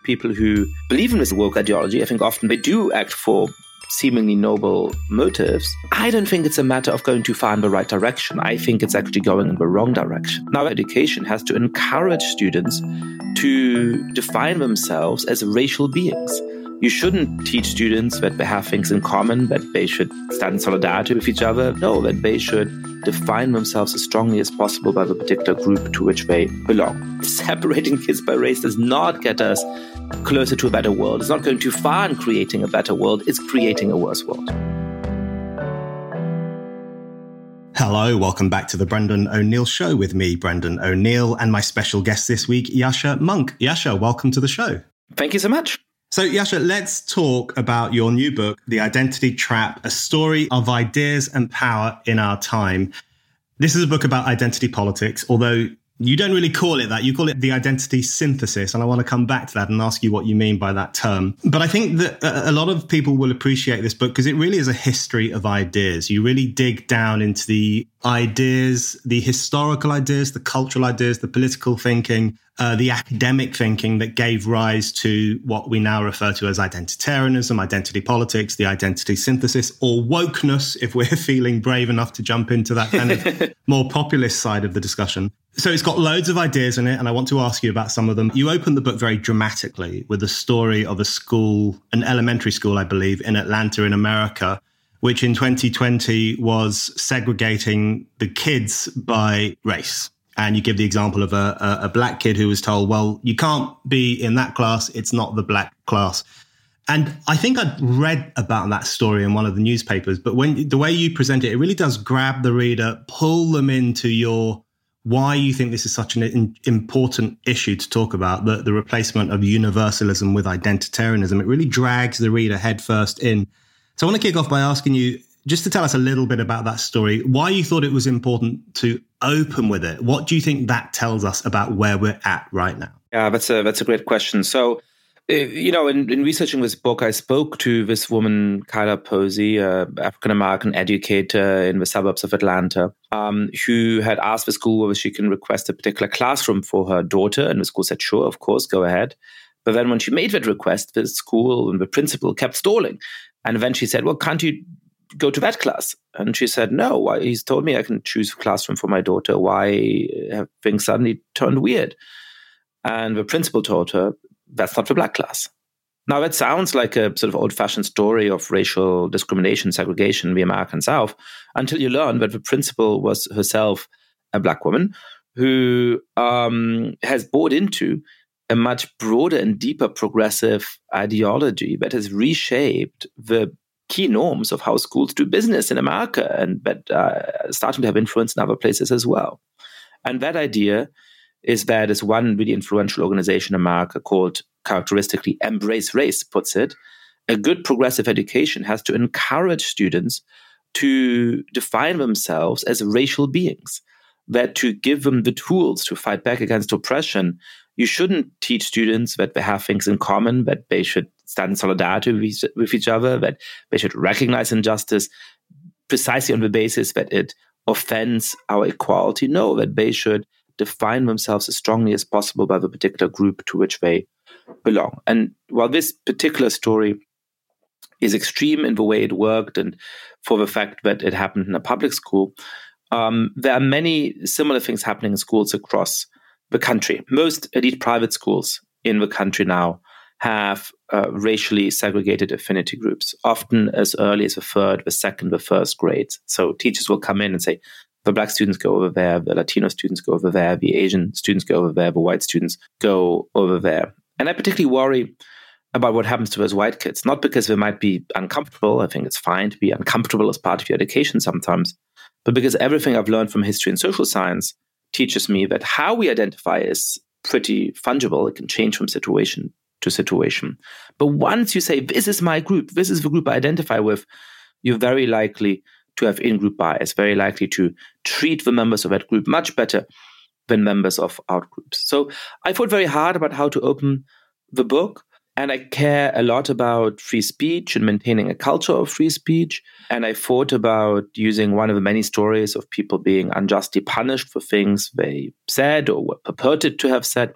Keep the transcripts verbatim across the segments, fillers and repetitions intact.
people who believe in this woke ideology, I think often they do act for seemingly noble motives. I don't think it's a matter of going too far in the right direction. I think it's actually going in the wrong direction. Now, education has to encourage students to define themselves as racial beings. You shouldn't teach students that they have things in common, that they should stand in solidarity with each other. No, that they should define themselves as strongly as possible by the particular group to which they belong. Separating kids by race does not get us closer to a better world. It's not going too far in creating a better world. It's creating a worse world. Hello, welcome back to the Brendan O'Neill Show with me, Brendan O'Neill, and my special guest this week, Yascha Mounk. Yascha, welcome to the show. Thank you so much. So, Yascha, let's talk about your new book, The Identity Trap, A Story of Ideas and Power in Our Time. This is a book about identity politics, although you don't really call it that. You call it the identity synthesis. And I want to come back to that and ask you what you mean by that term. But I think that a lot of people will appreciate this book because it really is a history of ideas. You really dig down into the ideas, the historical ideas, the cultural ideas, the political thinking, uh, the academic thinking that gave rise to what we now refer to as identitarianism, identity politics, the identity synthesis, or wokeness, if we're feeling brave enough to jump into that kind of more populist side of the discussion. So it's got loads of ideas in it, and I want to ask you about some of them. You open the book very dramatically with the story of a school, an elementary school, I believe, in Atlanta in America, which in twenty twenty was segregating the kids by race. And you give the example of a, a, a black kid who was told, well, you can't be in that class. It's not the black class. And I think I'd read about that story in one of the newspapers. But when the way you present it, it really does grab the reader, pull them into your why you think this is such an in, important issue to talk about, the, the replacement of universalism with identitarianism. It really drags the reader headfirst in. So I want to kick off by asking you just to tell us a little bit about that story, why you thought it was important to open with it. What do you think that tells us about where we're at right now? Yeah, that's a that's a great question. So, you know, in, in researching this book, I spoke to this woman, Kyla Posey, an African-American educator in the suburbs of Atlanta, um, who had asked the school whether she can request a particular classroom for her daughter. And the school said, sure, of course, go ahead. But then when she made that request, the school and the principal kept stalling. And then she said, well, can't you go to that class? And she said, no, why? He's told me I can choose a classroom for my daughter. Why have things suddenly turned weird? And the principal told her, that's not the black class. Now, that sounds like a sort of old-fashioned story of racial discrimination, segregation in the American South, until you learn that the principal was herself a black woman who um, has bought into a much broader and deeper progressive ideology that has reshaped the key norms of how schools do business in America and that uh, starting to have influence in other places as well. And that idea is that, as one really influential organization in America called characteristically Embrace Race puts it, a good progressive education has to encourage students to define themselves as racial beings, that to give them the tools to fight back against oppression, you shouldn't teach students that they have things in common, that they should stand in solidarity with each, with each other, that they should recognize injustice precisely on the basis that it offends our equality. No, that they should define themselves as strongly as possible by the particular group to which they belong. And while this particular story is extreme in the way it worked and for the fact that it happened in a public school, um, there are many similar things happening in schools across the country. Most elite private schools in the country now have uh, racially segregated affinity groups, often as early as the third, the second, the first grades. So teachers will come in and say, the black students go over there, the Latino students go over there, the Asian students go over there, the white students go over there. And I particularly worry about what happens to those white kids, not because they might be uncomfortable. I think it's fine to be uncomfortable as part of your education sometimes, but because everything I've learned from history and social science teaches me that how we identify is pretty fungible. It can change from situation to situation. But once you say, this is my group, this is the group I identify with, you're very likely to have in-group bias, very likely to treat the members of that group much better than members of out-groups. So I thought very hard about how to open the book, and I care a lot about free speech and maintaining a culture of free speech. And I thought about using one of the many stories of people being unjustly punished for things they said or were purported to have said.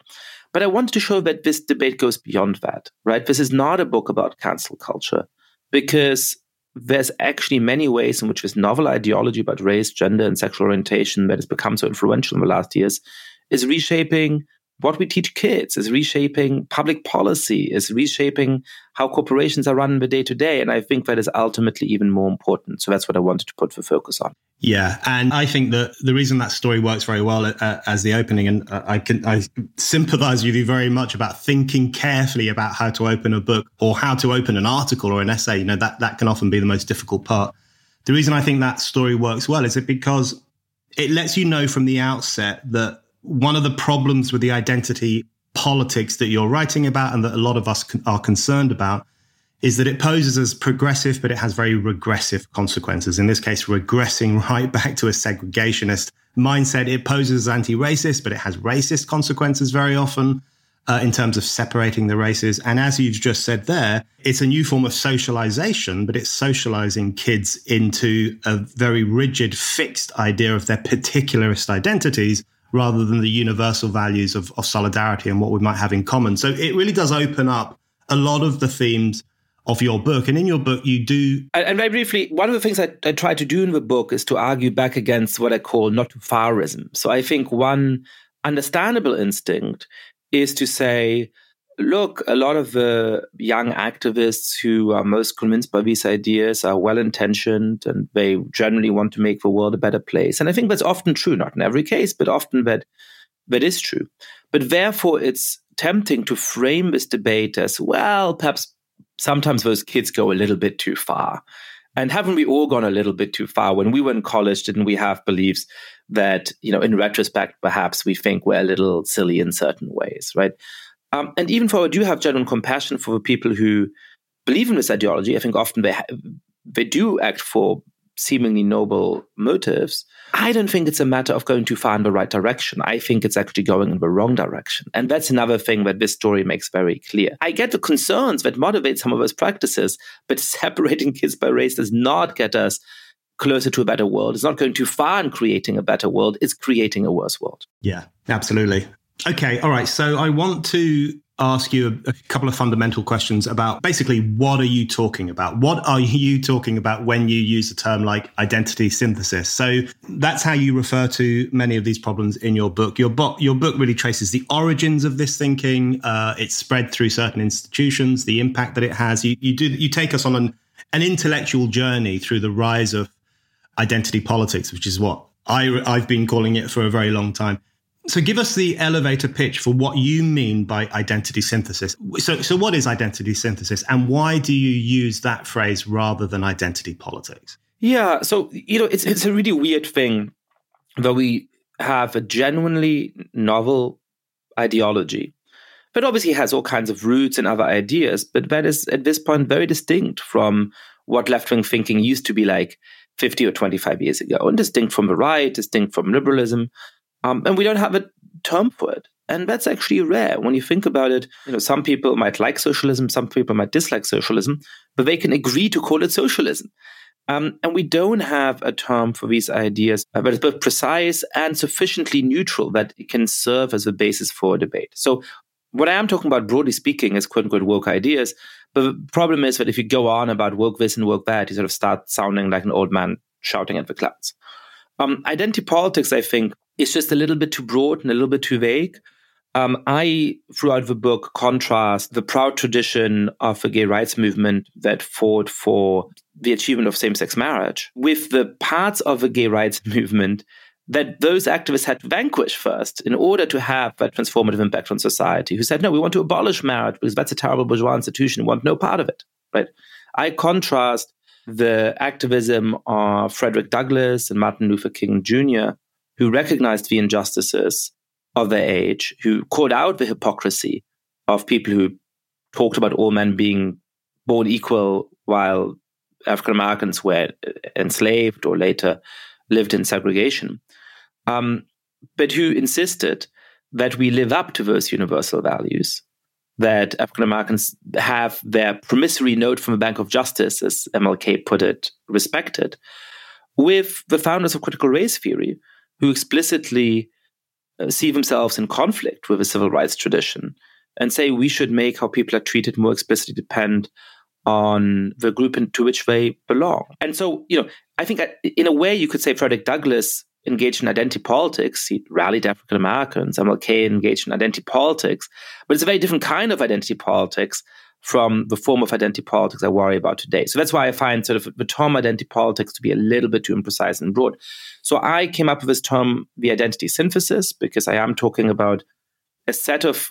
But I wanted to show that this debate goes beyond that, right? This is not a book about cancel culture, because there's actually many ways in which this novel ideology about race, gender, and sexual orientation that has become so influential in the last years is reshaping what we teach kids, is reshaping public policy, is reshaping how corporations are run in the day-to-day. And I think that is ultimately even more important. So that's what I wanted to put the focus on. Yeah, and I think that the reason that story works very well uh, as the opening, and I can I sympathize with you very much about thinking carefully about how to open a book or how to open an article or an essay. You know, that, that can often be the most difficult part. The reason I think that story works well is it because it lets you know from the outset that one of the problems with the identity politics that you're writing about and that a lot of us are concerned about is that it poses as progressive, but it has very regressive consequences. In this case, regressing right back to a segregationist mindset. It poses as anti-racist, but it has racist consequences very often uh, in terms of separating the races. And as you've just said there, it's a new form of socialization, but it's socializing kids into a very rigid, fixed idea of their particularist identities rather than the universal values of, of solidarity and what we might have in common. So it really does open up a lot of the themes of your book. And in your book, you do... And very briefly, one of the things I, I try to do in the book is to argue back against what I call not too farism. So I think one understandable instinct is to say, look, a lot of the young activists who are most convinced by these ideas are well-intentioned and they generally want to make the world a better place. And I think that's often true, not in every case, but often that that is true. But therefore, it's tempting to frame this debate as, well, perhaps sometimes those kids go a little bit too far. And haven't we all gone a little bit too far? When we were in college, didn't we have beliefs that, you know, in retrospect, perhaps we think we're a little silly in certain ways, right? Um, and even though I do have genuine compassion for the people who believe in this ideology, I think often they ha- they do act for seemingly noble motives. I don't think it's a matter of going too far in the right direction. I think it's actually going in the wrong direction. And that's another thing that this story makes very clear. I get the concerns that motivate some of those practices, but separating kids by race does not get us closer to a better world. It's not going too far in creating a better world. It's creating a worse world. Yeah, absolutely. Okay, all right. So I want to ask you a, a couple of fundamental questions about basically what are you talking about? What are you talking about when you use a term like identity synthesis? So that's how you refer to many of these problems in your book. Your, bo- your book really traces the origins of this thinking. Uh, it's spread through certain institutions, the impact that it has. You, you do you take us on an, an intellectual journey through the rise of identity politics, which is what I, I've been calling it for a very long time. So give us the elevator pitch for what you mean by identity synthesis. So, so what is identity synthesis and why do you use that phrase rather than identity politics? Yeah, so, you know, it's it's a really weird thing that we have a genuinely novel ideology that obviously has all kinds of roots and other ideas, but that is at this point very distinct from what left-wing thinking used to be like fifty or twenty-five years ago, and distinct from the right, distinct from liberalism. Um, and we don't have a term for it. And that's actually rare. When you think about it, you know, some people might like socialism, some people might dislike socialism, but they can agree to call it socialism. Um, and we don't have a term for these ideas that is both precise and sufficiently neutral that it can serve as a basis for a debate. So what I am talking about, broadly speaking, is quote-unquote woke ideas. But the problem is that if you go on about woke this and woke that, you sort of start sounding like an old man shouting at the clouds. Um, identity politics, I think, is just a little bit too broad and a little bit too vague. Um, I, throughout the book, contrast the proud tradition of the gay rights movement that fought for the achievement of same-sex marriage with the parts of the gay rights movement that those activists had to vanquish first in order to have that transformative impact on society, who said, no, we want to abolish marriage because that's a terrible bourgeois institution. We want no part of it. Right? I contrast the activism of Frederick Douglass and Martin Luther King Junior, who recognized the injustices of their age, who called out the hypocrisy of people who talked about all men being born equal while African Americans were enslaved or later lived in segregation, um, but who insisted that we live up to those universal values, that African Americans have their promissory note from the Bank of Justice, as M L K put it, respected, with the founders of critical race theory, who explicitly uh, see themselves in conflict with the civil rights tradition and say we should make how people are treated more explicitly depend on the group into which they belong. And so, you know, I think in a way you could say Frederick Douglass engaged in identity politics. He rallied African Americans. M L K engaged in identity politics. But it's a very different kind of identity politics from the form of identity politics I worry about today. So that's why I find sort of the term identity politics to be a little bit too imprecise and broad. So I came up with this term, the identity synthesis, because I am talking about a set of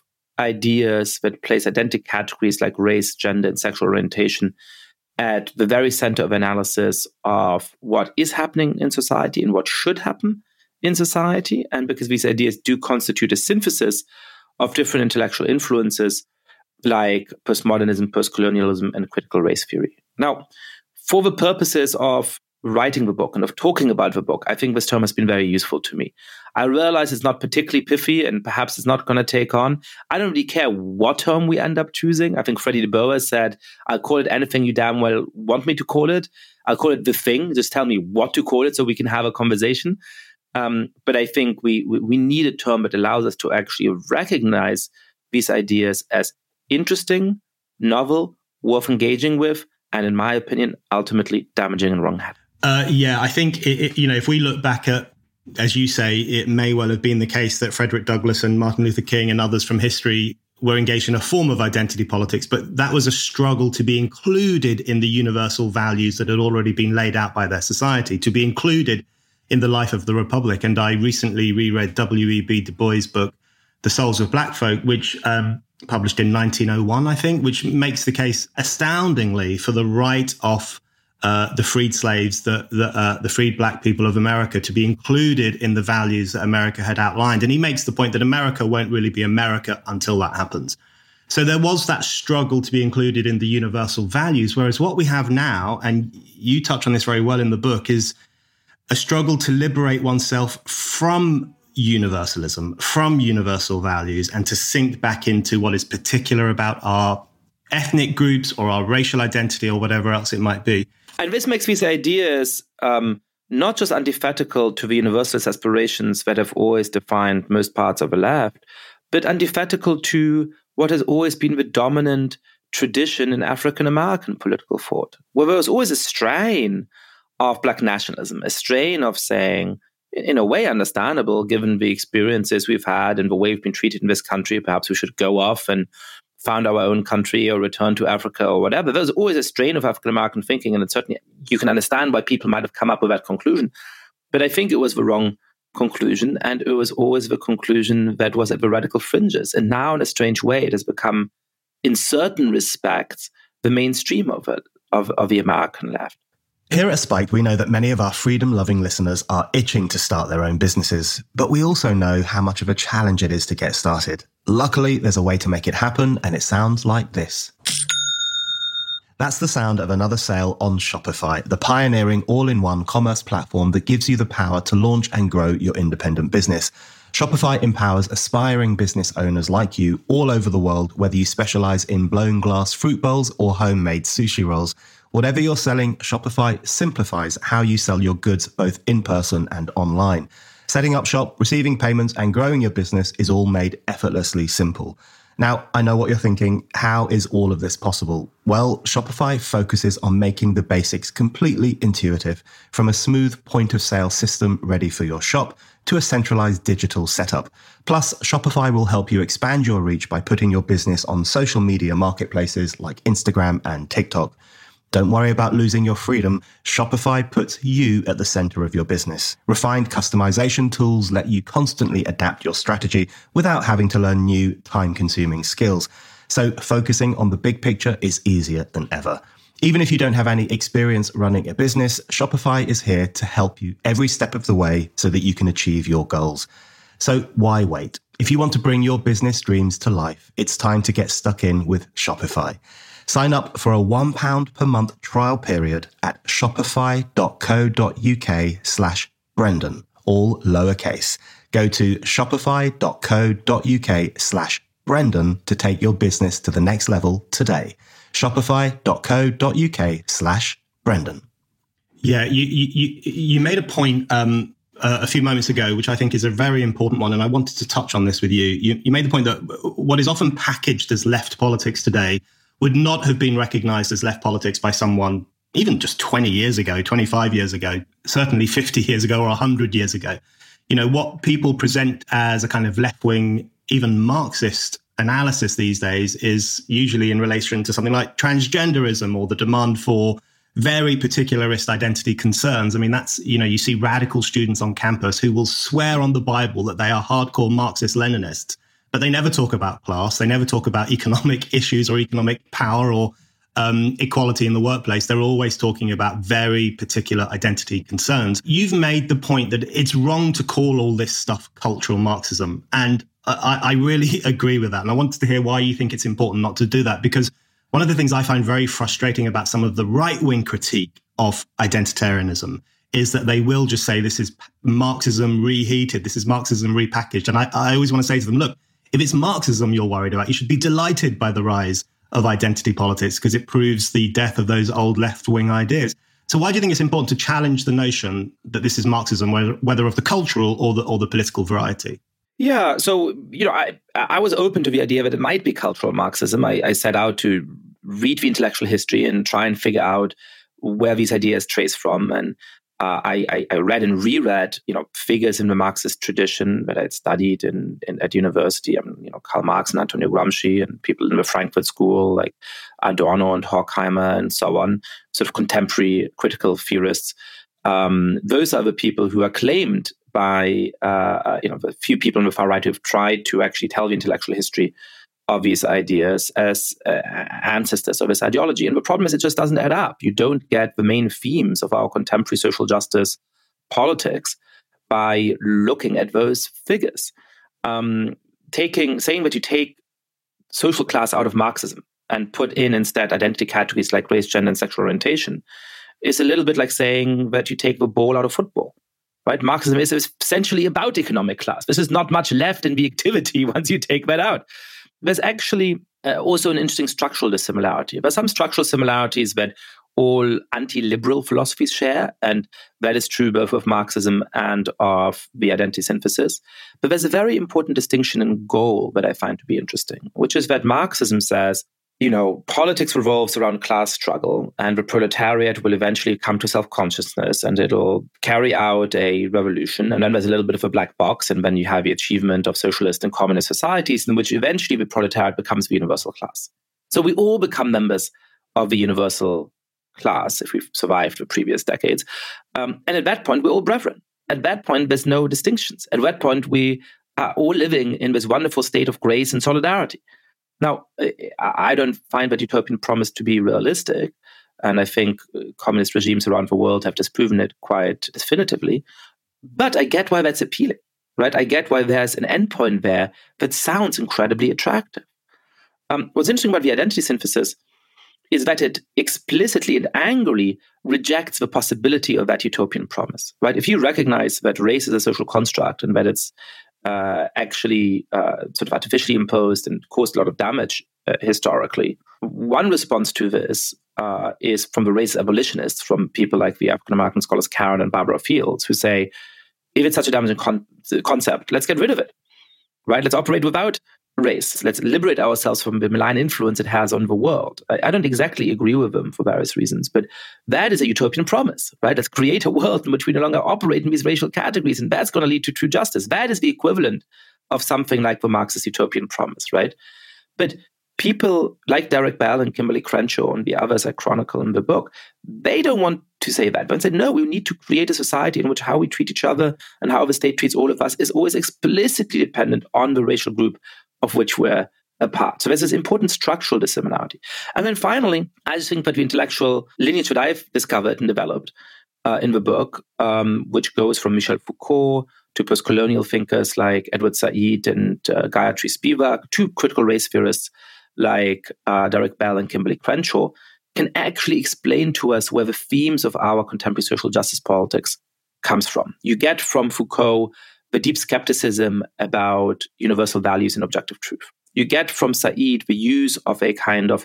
ideas that place identity categories like race, gender, and sexual orientation at the very center of analysis of what is happening in society and what should happen in society. And because these ideas do constitute a synthesis of different intellectual influences like postmodernism, postcolonialism, and critical race theory. Now, for the purposes of writing the book and of talking about the book, I think this term has been very useful to me. I realize it's not particularly pithy and perhaps it's not going to take on. I don't really care what term we end up choosing. I think Freddie de Boer said, I'll call it anything you damn well want me to call it. I'll call it the thing. Just tell me what to call it so we can have a conversation. Um, but I think we, we we need a term that allows us to actually recognize these ideas as interesting, novel, worth engaging with, and in my opinion, ultimately damaging and wrong-headed. Uh, yeah, I think, it, it, you know, if we look back at, as you say, it may well have been the case that Frederick Douglass and Martin Luther King and others from history were engaged in a form of identity politics, but that was a struggle to be included in the universal values that had already been laid out by their society, to be included in the life of the Republic. And I recently reread W E B Du Bois' book, The Souls of Black Folk, which um, published in nineteen oh one, I think, which makes the case astoundingly for the right of uh, the freed slaves, the the, uh, the freed black people of America, to be included in the values that America had outlined. And he makes the point that America won't really be America until that happens. So there was that struggle to be included in the universal values, whereas what we have now, and you touch on this very well in the book, is a struggle to liberate oneself from universalism, from universal values, and to sink back into what is particular about our ethnic groups or our racial identity or whatever else it might be. And this makes these ideas um, not just antithetical to the universalist aspirations that have always defined most parts of the left, but antithetical to what has always been the dominant tradition in African-American political thought, where there was always a strain of Black nationalism, a strain of saying, in a way understandable, given the experiences we've had and the way we've been treated in this country, perhaps we should go off and found our own country or return to Africa or whatever. There's always a strain of African-American thinking, and it's certainly, you can understand why people might have come up with that conclusion. But I think it was the wrong conclusion, and it was always the conclusion that was at the radical fringes. And now, in a strange way, it has become, in certain respects, the mainstream of it, of, of the American left. Here at Spiked, we know that many of our freedom-loving listeners are itching to start their own businesses, but we also know how much of a challenge it is to get started. Luckily, there's a way to make it happen, and it sounds like this. That's the sound of another sale on Shopify, the pioneering all-in-one commerce platform that gives you the power to launch and grow your independent business. Shopify empowers aspiring business owners like you all over the world, whether you specialize in blown glass fruit bowls or homemade sushi rolls. Whatever you're selling, Shopify simplifies how you sell your goods both in person and online. Setting up shop, receiving payments, and growing your business is all made effortlessly simple. Now, I know what you're thinking. How is all of this possible? Well, Shopify focuses on making the basics completely intuitive, from a smooth point-of-sale system ready for your shop to a centralized digital setup. Plus, Shopify will help you expand your reach by putting your business on social media marketplaces like Instagram and TikTok. Don't worry about losing your freedom. Shopify puts you at the center of your business. Refined customization tools let you constantly adapt your strategy without having to learn new, time-consuming skills. So focusing on the big picture is easier than ever. Even if you don't have any experience running a business, Shopify is here to help you every step of the way so that you can achieve your goals. So why wait? If you want to bring your business dreams to life, it's time to get stuck in with Shopify. Sign up for a one pound per month trial period at shopify.co.uk slash Brendan, all lowercase. Go to shopify.co.uk slash Brendan to take your business to the next level today. Shopify.co.uk slash Brendan. Yeah, you, you, you made a point um, uh, a few moments ago, which I think is a very important one, and I wanted to touch on this with you. You, you made the point that what is often packaged as left politics today would not have been recognized as left politics by someone even just twenty years ago, twenty-five years ago, certainly fifty years ago or one hundred years ago. You know, what people present as a kind of left-wing, even Marxist analysis these days is usually in relation to something like transgenderism or the demand for very particularist identity concerns. I mean, that's, you know, you see radical students on campus who will swear on the Bible that they are hardcore Marxist-Leninists, but they never talk about class. They never talk about economic issues or economic power or um, equality in the workplace. They're always talking about very particular identity concerns. You've made the point that it's wrong to call all this stuff cultural Marxism. And I, I really agree with that. And I wanted to hear why you think it's important not to do that, because one of the things I find very frustrating about some of the right-wing critique of identitarianism is that they will just say this is Marxism reheated, this is Marxism repackaged. And I, I always want to say to them, look, if it's Marxism you're worried about, you should be delighted by the rise of identity politics because it proves the death of those old left-wing ideas. So why do you think it's important to challenge the notion that this is Marxism, whether, whether of the cultural or the, or the political variety? Yeah, so, you know, I I was open to the idea that it might be cultural Marxism. I, I set out to read the intellectual history and try and figure out where these ideas trace from. And uh, I, I read and reread, you know, figures in the Marxist tradition that I'd studied in, in at university. I mean, you know, Karl Marx and Antonio Gramsci and people in the Frankfurt School like Adorno and Horkheimer and so on, sort of contemporary critical theorists. Um, those are the people who are claimed by, uh, you know, the few people on the far right who have tried to actually tell the intellectual history of these ideas as uh, ancestors of this ideology. And the problem is it just doesn't add up. You don't get the main themes of our contemporary social justice politics by looking at those figures. Um, taking, saying that you take social class out of Marxism and put in instead identity categories like race, gender, and sexual orientation is a little bit like saying that you take the ball out of football. Right? Marxism is essentially about economic class. This is not much left in the activity once you take that out. There's actually uh, also an interesting structural dissimilarity. There's some structural similarities that all anti-liberal philosophies share, and that is true both of Marxism and of the identity synthesis. But there's a very important distinction in goal that I find to be interesting, which is that Marxism says, you know, politics revolves around class struggle, and the proletariat will eventually come to self-consciousness and it'll carry out a revolution. And then there's a little bit of a black box, and then you have the achievement of socialist and communist societies in which eventually the proletariat becomes the universal class. So we all become members of the universal class if we've survived the previous decades. Um, and at that point, we're all brethren. At that point, there's no distinctions. At that point, we are all living in this wonderful state of grace and solidarity. Now, I don't find that utopian promise to be realistic, and I think communist regimes around the world have disproven it quite definitively. But I get why that's appealing, right? I get why there's an endpoint there that sounds incredibly attractive. Um, what's interesting about the identity synthesis is that it explicitly and angrily rejects the possibility of that utopian promise, right? If you recognize that race is a social construct and that it's Uh, actually uh, sort of artificially imposed and caused a lot of damage uh, historically. One response to this uh, is from the race abolitionists, from people like the African-American scholars Karen and Barbara Fields, who say, if it's such a damaging con- concept, let's get rid of it, right? Let's operate without race. Let's liberate ourselves from the malign influence it has on the world. I, I don't exactly agree with them for various reasons, but that is a utopian promise, right? Let's create a world in which we no longer operate in these racial categories, and that's going to lead to true justice. That is the equivalent of something like the Marxist utopian promise, right? But people like Derek Bell and Kimberly Crenshaw and the others I chronicle in the book, they don't want to say that, but say, no, we need to create a society in which how we treat each other and how the state treats all of us is always explicitly dependent on the racial group of which we're a part. So there's this important structural dissimilarity. And then finally, I just think that the intellectual lineage that I've discovered and developed uh, in the book, um, which goes from Michel Foucault to post-colonial thinkers like Edward Said and uh, Gayatri Spivak, to critical race theorists like uh, Derek Bell and Kimberly Crenshaw, can actually explain to us where the themes of our contemporary social justice politics comes from. You get from Foucault the deep skepticism about universal values and objective truth. You get from Said the use of a kind of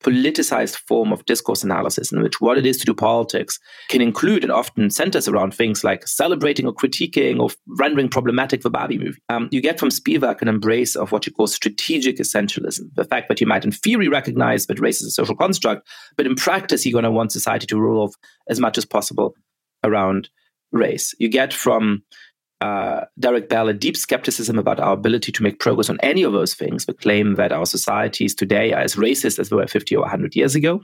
politicized form of discourse analysis in which what it is to do politics can include and often centers around things like celebrating or critiquing or rendering problematic the Barbie movie. Um, you get from Spivak an embrace of what you call strategic essentialism, the fact that you might in theory recognize that race is a social construct, but in practice you're going to want society to revolve as much as possible around race. You get from Uh, Derek Bell a deep skepticism about our ability to make progress on any of those things, the claim that our societies today are as racist as they were fifty or one hundred years ago,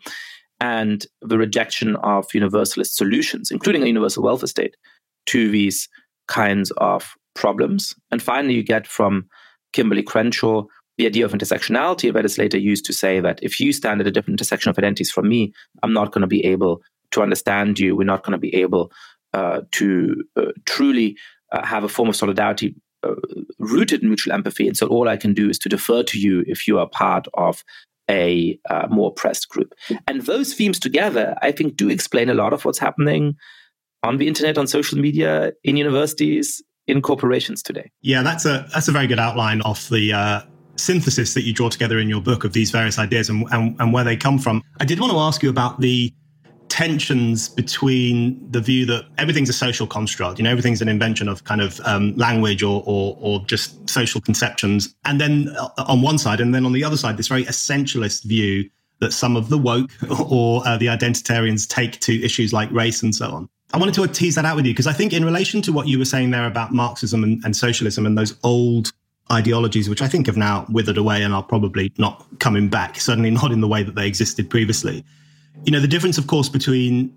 and the rejection of universalist solutions, including a universal welfare state, to these kinds of problems. And finally, you get from Kimberly Crenshaw the idea of intersectionality that is later used to say that if you stand at a different intersection of identities from me, I'm not going to be able to understand you. We're not going to be able uh, to uh, truly Uh, have a form of solidarity uh, rooted in mutual empathy. And so all I can do is to defer to you if you are part of a uh, more oppressed group. And those themes together, I think, do explain a lot of what's happening on the internet, on social media, in universities, in corporations today. Yeah, that's a that's a very good outline of the uh, synthesis that you draw together in your book of these various ideas and, and, and where they come from. I did want to ask you about the tensions between the view that everything's a social construct, you know, everything's an invention of kind of um, language or, or or just social conceptions, and then on one side, and then on the other side, this very essentialist view that some of the woke or uh, the identitarians take to issues like race and so on. I wanted to tease that out with you because I think in relation to what you were saying there about Marxism and, and socialism and those old ideologies, which I think have now withered away and are probably not coming back, certainly not in the way that they existed previously. You know, the difference, of course, between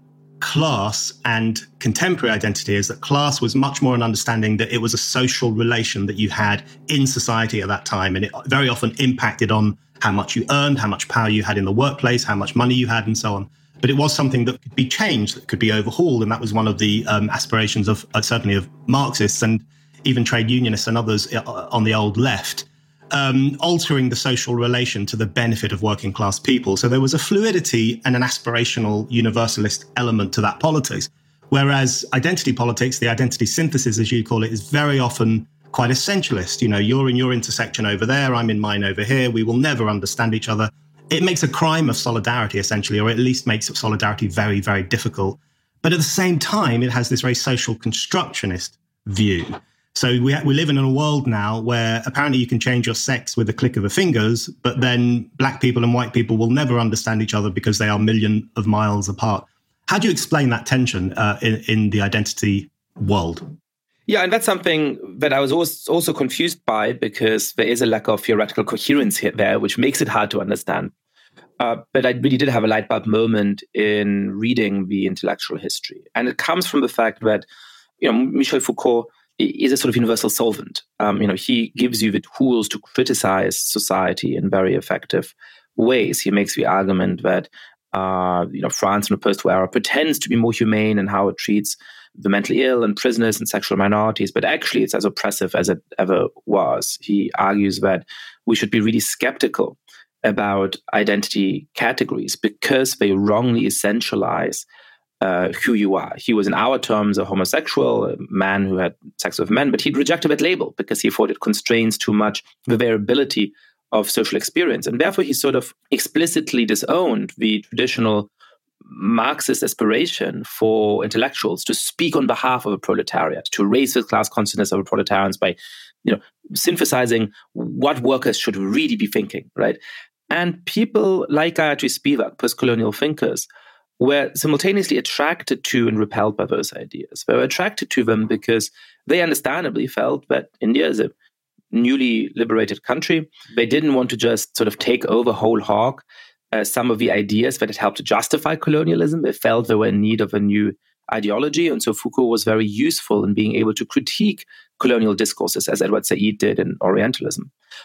class and contemporary identity is that class was much more an understanding that it was a social relation that you had in society at that time. And it very often impacted on how much you earned, how much power you had in the workplace, how much money you had, and so on. But it was something that could be changed, that could be overhauled. And that was one of the um, aspirations of uh, certainly of Marxists and even trade unionists and others on the old left. Um, altering the social relation to the benefit of working class people. So there was a fluidity and an aspirational universalist element to that politics. Whereas identity politics, the identity synthesis, as you call it, is very often quite essentialist. You know, you're in your intersection over there, I'm in mine over here. We will never understand each other. It makes a crime of solidarity, essentially, or at least makes solidarity very, very difficult. But at the same time, it has this very social constructionist view. So we we live in a world now where apparently you can change your sex with a click of the fingers, but then black people and white people will never understand each other because they are a million of miles apart. How do you explain that tension uh, in, in the identity world? Yeah, and that's something that I was also confused by because there is a lack of theoretical coherence here, there, which makes it hard to understand. Uh, but I really did have a light bulb moment in reading the intellectual history. And it comes from the fact that, you know, Michel Foucault is a sort of universal solvent. Um, you know, he gives you the tools to criticize society in very effective ways. He makes the argument that, uh, you know, France in the post-war era pretends to be more humane in how it treats the mentally ill and prisoners and sexual minorities, but actually it's as oppressive as it ever was. He argues that we should be really skeptical about identity categories because they wrongly essentialize Uh, who you are. He was, in our terms, a homosexual, a man who had sex with men, but he'd rejected that label because he thought it constrains too much the variability of social experience. And therefore, he sort of explicitly disowned the traditional Marxist aspiration for intellectuals to speak on behalf of a proletariat, to raise the class consciousness of the proletarians by, you know, synthesizing what workers should really be thinking, right? And people like Gayatri Spivak, post-colonial thinkers, were simultaneously attracted to and repelled by those ideas. They were attracted to them because they understandably felt that India is a newly liberated country. They didn't want to just sort of take over whole hog uh, some of the ideas that had helped to justify colonialism. They felt they were in need of a new ideology. And so Foucault was very useful in being able to critique colonial discourses, as Edward Said did in Orientalism.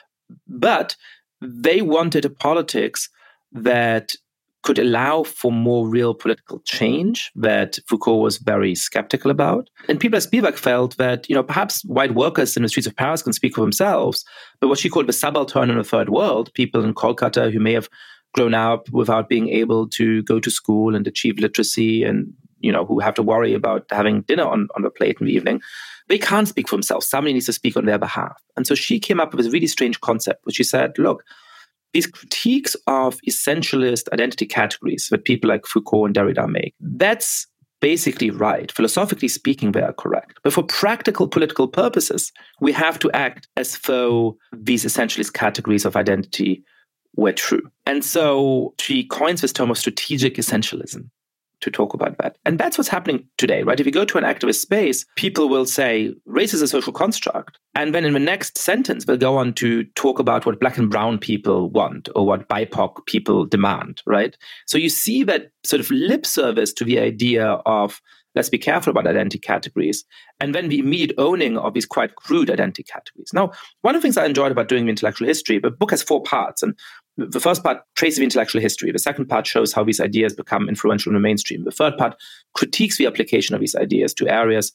But they wanted a politics that could allow for more real political change that Foucault was very skeptical about. And people like Spivak felt that, you know, perhaps white workers in the streets of Paris can speak for themselves, but what she called the subaltern in the third world, people in Kolkata who may have grown up without being able to go to school and achieve literacy and, you know, who have to worry about having dinner on, on the plate in the evening, they can't speak for themselves. Somebody needs to speak on their behalf. And so she came up with a really strange concept, which she said, look, these critiques of essentialist identity categories that people like Foucault and Derrida make, that's basically right. Philosophically speaking, they are correct. But for practical political purposes, we have to act as though these essentialist categories of identity were true. And so she coins this term of strategic essentialism to talk about that. And that's what's happening today, right? If you go to an activist space, people will say race is a social construct. And then in the next sentence, they'll go on to talk about what Black and brown people want or what B I P O C people demand, right? So you see that sort of lip service to the idea of let's be careful about identity categories, and then the immediate owning of these quite crude identity categories. Now, one of the things I enjoyed about doing the intellectual history, the book has four parts, and the first part traces the intellectual history. The second part shows how these ideas become influential in the mainstream. The third part critiques the application of these ideas to areas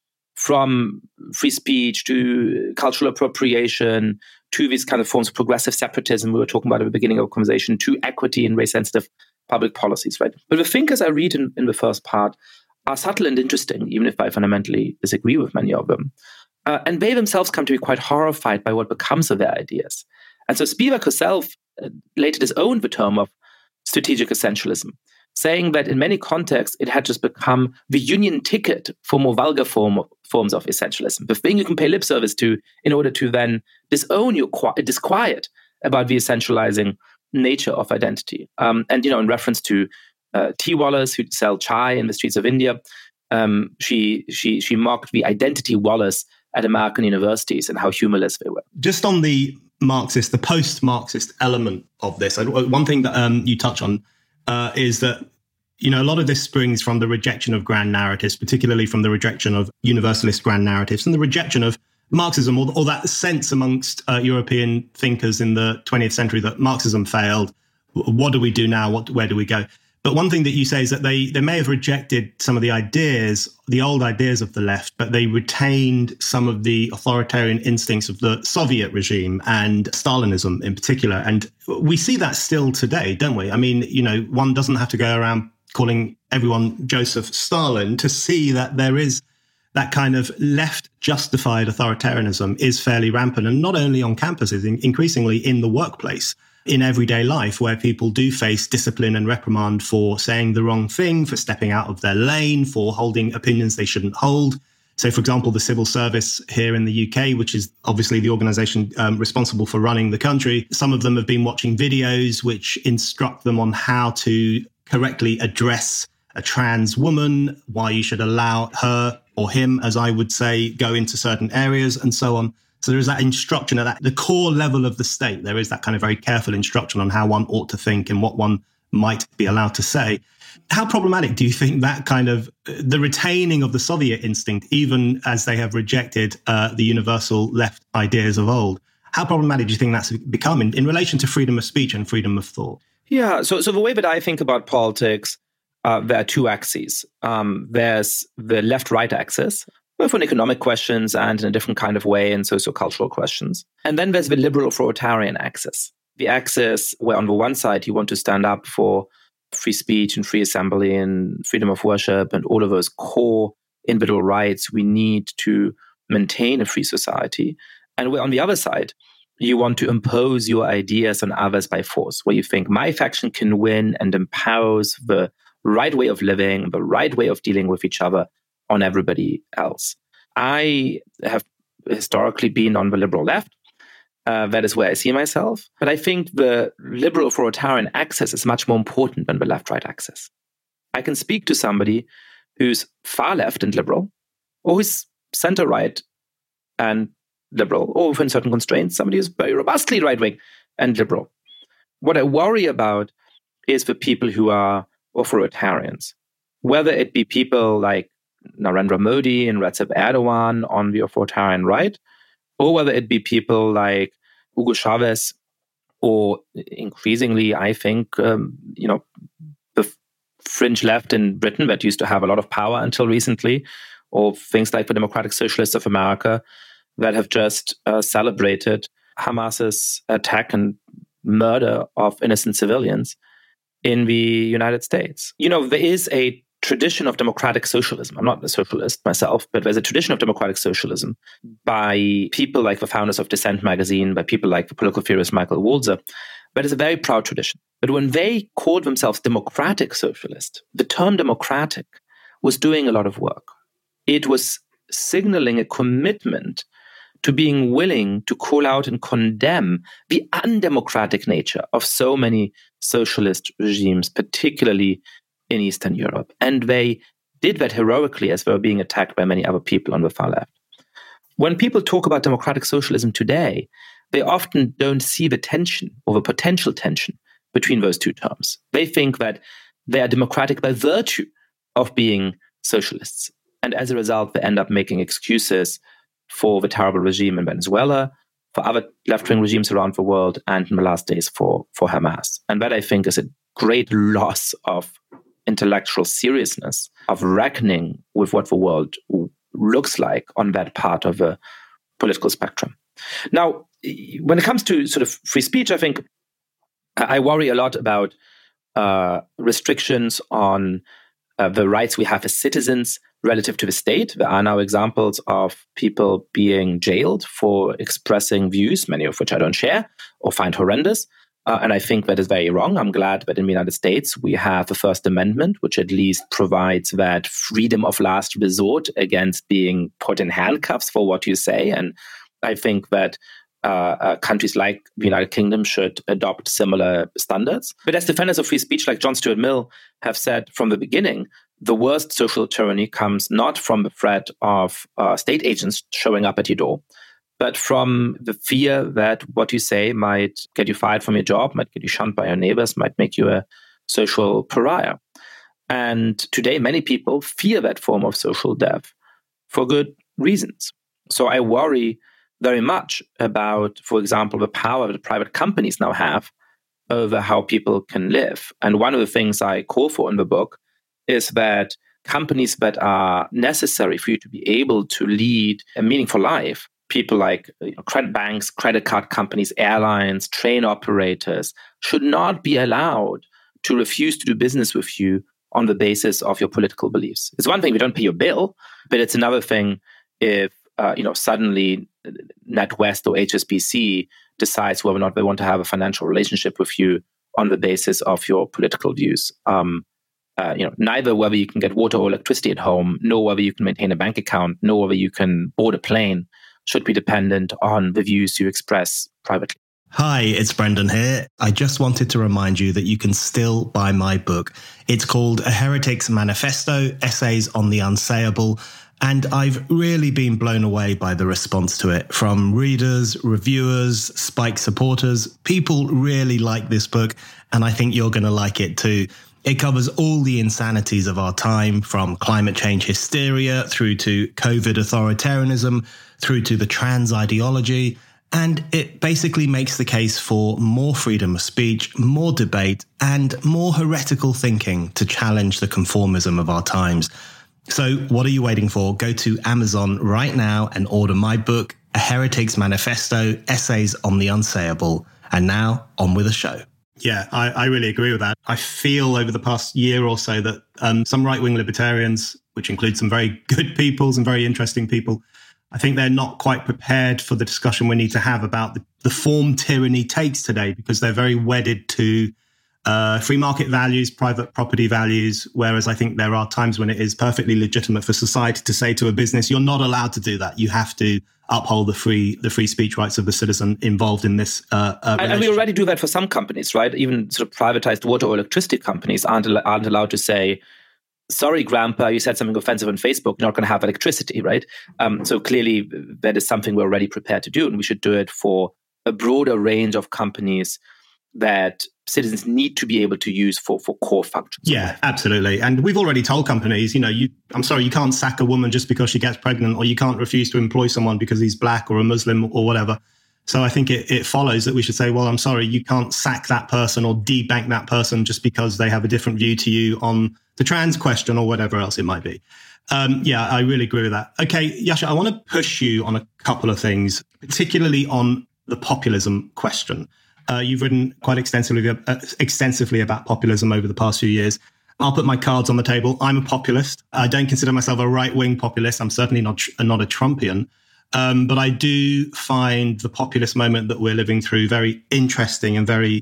from free speech to cultural appropriation to these kind of forms of progressive separatism we were talking about at the beginning of the conversation, to equity and race-sensitive public policies, right? But the thinkers I read in, in the first part are subtle and interesting, even if I fundamentally disagree with many of them. Uh, and they themselves come to be quite horrified by what becomes of their ideas. And so Spivak herself uh, later disowned the term of strategic essentialism, saying that in many contexts, it had just become the union ticket for more vulgar form of, forms of essentialism, the thing you can pay lip service to in order to then disown your qui- disquiet about the essentializing nature of identity. Um, and, you know, in reference to Uh, T. Wallace, who'd sell chai in the streets of India, um, she she she mocked the identity Wallace at American universities and how humorless they were. Just on the Marxist, the post-Marxist element of this, one thing that um, you touch on uh, is that, you know, a lot of this springs from the rejection of grand narratives, particularly from the rejection of universalist grand narratives and the rejection of Marxism, or, or that sense amongst uh, European thinkers in the twentieth century that Marxism failed. What do we do now? What, where do we go? But one thing that you say is that they, they may have rejected some of the ideas, the old ideas of the left, but they retained some of the authoritarian instincts of the Soviet regime and Stalinism in particular. And we see that still today, don't we? I mean, you know, one doesn't have to go around calling everyone Joseph Stalin to see that there is that kind of left justified authoritarianism is fairly rampant, and not only on campuses, increasingly in the workplace, in everyday life, where people do face discipline and reprimand for saying the wrong thing, for stepping out of their lane, for holding opinions they shouldn't hold. So, for example, the civil service here in the U K, which is obviously the organisation um, responsible for running the country, some of them have been watching videos which instruct them on how to correctly address a trans woman, why you should allow her or him, as I would say, go into certain areas and so on. So there is that instruction at that, the core level of the state. There is that kind of very careful instruction on how one ought to think and what one might be allowed to say. How problematic do you think that kind of the retaining of the Soviet instinct, even as they have rejected uh, the universal left ideas of old, how problematic do you think that's become in, in relation to freedom of speech and freedom of thought? Yeah, so so the way that I think about politics, uh, there are two axes. Um, there's the left-right axis, both on economic questions and in a different kind of way in sociocultural questions. And then there's the liberal authoritarian axis, the axis where on the one side you want to stand up for free speech and free assembly and freedom of worship and all of those core individual rights we need to maintain a free society. And where on the other side, you want to impose your ideas on others by force, where you think my faction can win and impose the right way of living, the right way of dealing with each other on everybody else. I have historically been on the liberal left. Uh, that is where I see myself. But I think the liberal authoritarian axis is much more important than the left-right axis. I can speak to somebody who's far left and liberal, or who's center-right and liberal, or within certain constraints, somebody who's very robustly right-wing and liberal. What I worry about is the people who are authoritarians, whether it be people like Narendra Modi and Recep Erdogan on the authoritarian right, or whether it be people like Hugo Chavez, or increasingly, I think, um, you know, the fringe left in Britain that used to have a lot of power until recently, or things like the Democratic Socialists of America that have just uh, celebrated Hamas's attack and murder of innocent civilians in the United States. You know, there is a tradition of democratic socialism. I'm not a socialist myself, but there's a tradition of democratic socialism by people like the founders of Dissent magazine, by people like the political theorist Michael Walzer, but it's a very proud tradition. But when they called themselves democratic socialist, the term democratic was doing a lot of work. It was signaling a commitment to being willing to call out and condemn the undemocratic nature of so many socialist regimes, particularly in Eastern Europe. And they did that heroically as they were being attacked by many other people on the far left. When people talk about democratic socialism today, they often don't see the tension or the potential tension between those two terms. They think that they are democratic by virtue of being socialists. And as a result, they end up making excuses for the terrible regime in Venezuela, for other left-wing regimes around the world, and in the last days for, for Hamas. And that, I think, is a great loss of intellectual seriousness, of reckoning with what the world looks like on that part of the political spectrum. Now, when it comes to sort of free speech, I think I worry a lot about uh, restrictions on uh, the rights we have as citizens relative to the state. There are now examples of people being jailed for expressing views, many of which I don't share or find horrendous. Uh, and I think that is very wrong. I'm glad that in the United States we have the First Amendment, which at least provides that freedom of last resort against being put in handcuffs for what you say. And I think that uh, uh, countries like the United Kingdom should adopt similar standards. But as defenders of free speech like John Stuart Mill have said from the beginning, the worst social tyranny comes not from the threat of uh, state agents showing up at your door, but from the fear that what you say might get you fired from your job, might get you shunned by your neighbors, might make you a social pariah. And today, many people fear that form of social death for good reasons. So I worry very much about, for example, the power that private companies now have over how people can live. And one of the things I call for in the book is that companies that are necessary for you to be able to lead a meaningful life, people like you know, credit banks, credit card companies, airlines, train operators, should not be allowed to refuse to do business with you on the basis of your political beliefs. It's one thing if you don't pay your bill, but it's another thing if uh, you know suddenly NatWest or H S B C decides whether or not they want to have a financial relationship with you on the basis of your political views. Um, Uh, you know, neither whether you can get water or electricity at home, nor whether you can maintain a bank account, nor whether you can board a plane should be dependent on the views you express privately. Hi, it's Brendan here. I just wanted to remind you that you can still buy my book. It's called A Heretic's Manifesto, Essays on the Unsayable. And I've really been blown away by the response to it from readers, reviewers, Spike supporters. People really like this book, and I think you're going to like it too. It covers all the insanities of our time, from climate change hysteria through to COVID authoritarianism, through to the trans ideology. And it basically makes the case for more freedom of speech, more debate, and more heretical thinking to challenge the conformism of our times. So what are you waiting for? Go to Amazon right now and order my book, A Heretic's Manifesto, Essays on the Unsayable. And now, on with the show. Yeah, I, I really agree with that. I feel over the past year or so that um, some right-wing libertarians, which include some very good people, some very interesting people, I think they're not quite prepared for the discussion we need to have about the, the form tyranny takes today, because they're very wedded to uh, free market values, private property values, whereas I think there are times when it is perfectly legitimate for society to say to a business, you're not allowed to do that. You have to uphold the free the free speech rights of the citizen involved in this. Uh, uh, and we already do that for some companies, right? Even sort of privatized water or electricity companies aren't, aren't allowed to say, sorry, Grandpa, you said something offensive on Facebook, you're not going to have electricity, right? Um, so clearly that is something we're already prepared to do, and we should do it for a broader range of companies that citizens need to be able to use for, for core functions. Yeah, absolutely. And we've already told companies, you know, you, I'm sorry, you can't sack a woman just because she gets pregnant, or you can't refuse to employ someone because he's black or a Muslim or whatever. So I think it, it follows that we should say, well, I'm sorry, you can't sack that person or debank that person just because they have a different view to you on the trans question or whatever else it might be. Um, yeah, I really agree with that. Okay, Yascha, I want to push you on a couple of things, particularly on the populism question. Uh, you've written quite extensively, uh, extensively about populism over the past few years. I'll put my cards on the table. I'm a populist. I don't consider myself a right-wing populist. I'm certainly not not a Trumpian. Um, but I do find the populist moment that we're living through very interesting and very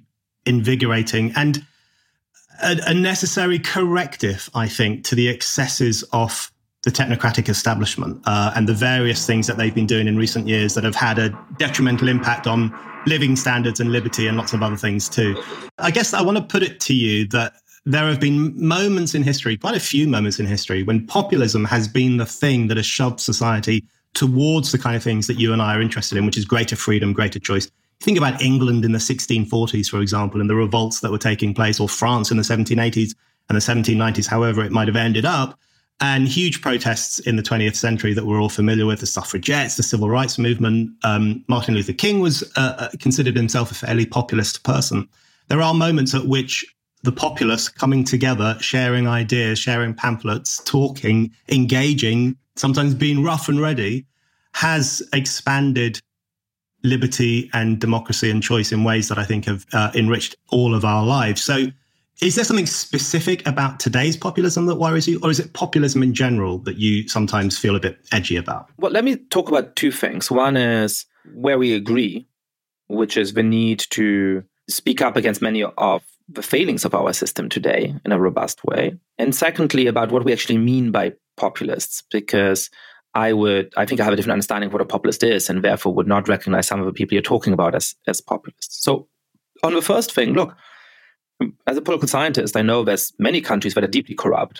invigorating and a, a necessary corrective, I think, to the excesses of the technocratic establishment uh, and the various things that they've been doing in recent years that have had a detrimental impact on living standards and liberty and lots of other things too. I guess I want to put it to you that there have been moments in history, quite a few moments in history, when populism has been the thing that has shoved society towards the kind of things that you and I are interested in, which is greater freedom, greater choice. Think about England in the sixteen forties, for example, and the revolts that were taking place, or France in the seventeen eighties and the seventeen nineties, however it might have ended up, and huge protests in the twentieth century that we're all familiar with, the suffragettes, the civil rights movement. Um, Martin Luther King was uh, considered himself a fairly populist person. There are moments at which the populace coming together, sharing ideas, sharing pamphlets, talking, engaging, sometimes being rough and ready, has expanded liberty and democracy and choice in ways that I think have uh, enriched all of our lives. So is there something specific about today's populism that worries you, or is it populism in general that you sometimes feel a bit edgy about? Well, let me talk about two things. One is where we agree, which is the need to speak up against many of the failings of our system today in a robust way. And secondly, about what we actually mean by populists, because I would, I think I have a different understanding of what a populist is, and therefore would not recognize some of the people you're talking about as, as populists. So on the first thing, look, as a political scientist, I know there's many countries that are deeply corrupt.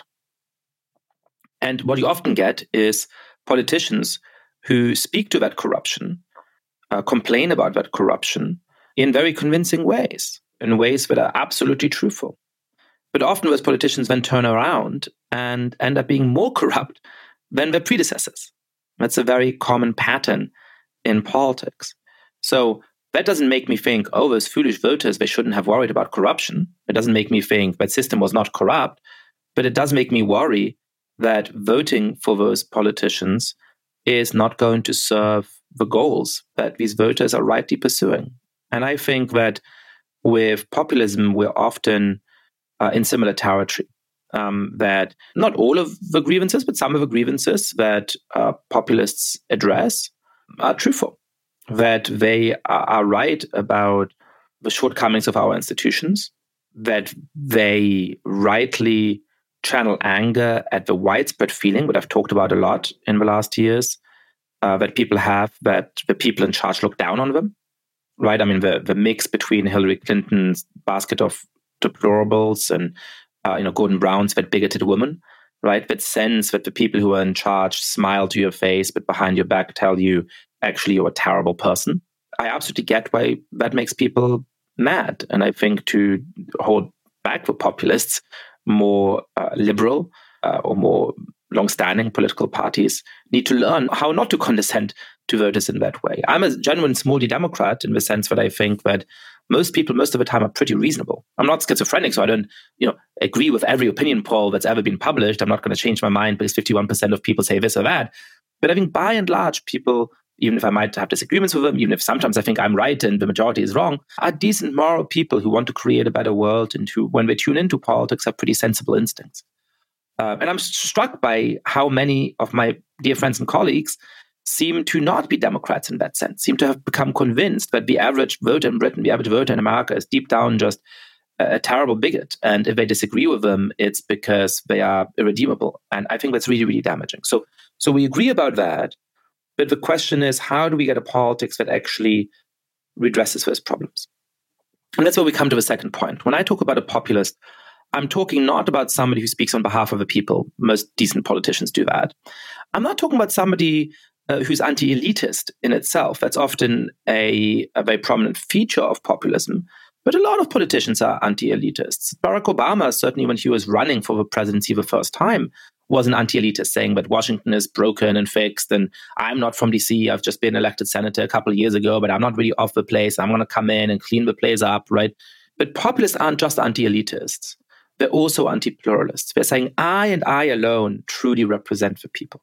And what you often get is politicians who speak to that corruption, uh, complain about that corruption in very convincing ways, in ways that are absolutely truthful. But often those politicians then turn around and end up being more corrupt than their predecessors. That's a very common pattern in politics. So that doesn't make me think, oh, those foolish voters, they shouldn't have worried about corruption. It doesn't make me think that system was not corrupt. But it does make me worry that voting for those politicians is not going to serve the goals that these voters are rightly pursuing. And I think that with populism, we're often uh, in similar territory. Um, that not all of the grievances, but some of the grievances that uh, populists address are truthful, that they are, are right about the shortcomings of our institutions, that they rightly channel anger at the widespread feeling that I've talked about a lot in the last years, uh, that people have, that the people in charge look down on them, right? I mean, the, the mix between Hillary Clinton's basket of deplorables and Uh, you know, Gordon Brown's that bigoted woman, right? That sense that the people who are in charge smile to your face, but behind your back tell you, actually, you're a terrible person. I absolutely get why that makes people mad. And I think to hold back the populists, more uh, liberal uh, or more long-standing political parties need to learn how not to condescend to voters in that way. I'm a genuine small d Democrat in the sense that I think that most people, most of the time, are pretty reasonable. I'm not schizophrenic, so I don't, you know, agree with every opinion poll that's ever been published. I'm not going to change my mind because fifty-one percent of people say this or that. But I think by and large, people, even if I might have disagreements with them, even if sometimes I think I'm right and the majority is wrong, are decent, moral people who want to create a better world and who, when they tune into politics, have pretty sensible instincts. Uh, and I'm struck by how many of my dear friends and colleagues seem to not be Democrats in that sense, seem to have become convinced that the average voter in Britain, the average voter in America is deep down just a, a terrible bigot. And if they disagree with them, it's because they are irredeemable. And I think that's really, really damaging. So, so we agree about that. But the question is, how do we get a politics that actually redresses those problems? And that's where we come to the second point. When I talk about a populist, I'm talking not about somebody who speaks on behalf of the people. Most decent politicians do that. I'm not talking about somebody uh, who's anti-elitist in itself. That's often a, a very prominent feature of populism. But a lot of politicians are anti-elitists. Barack Obama, certainly when he was running for the presidency the first time, was an anti-elitist, saying that Washington is broken and fixed, and I'm not from D C. I've just been elected senator a couple of years ago, but I'm not really off the place. I'm going to come in and clean the place up, right? But populists aren't just anti-elitists. They're also anti-pluralists. They're saying, I and I alone truly represent the people.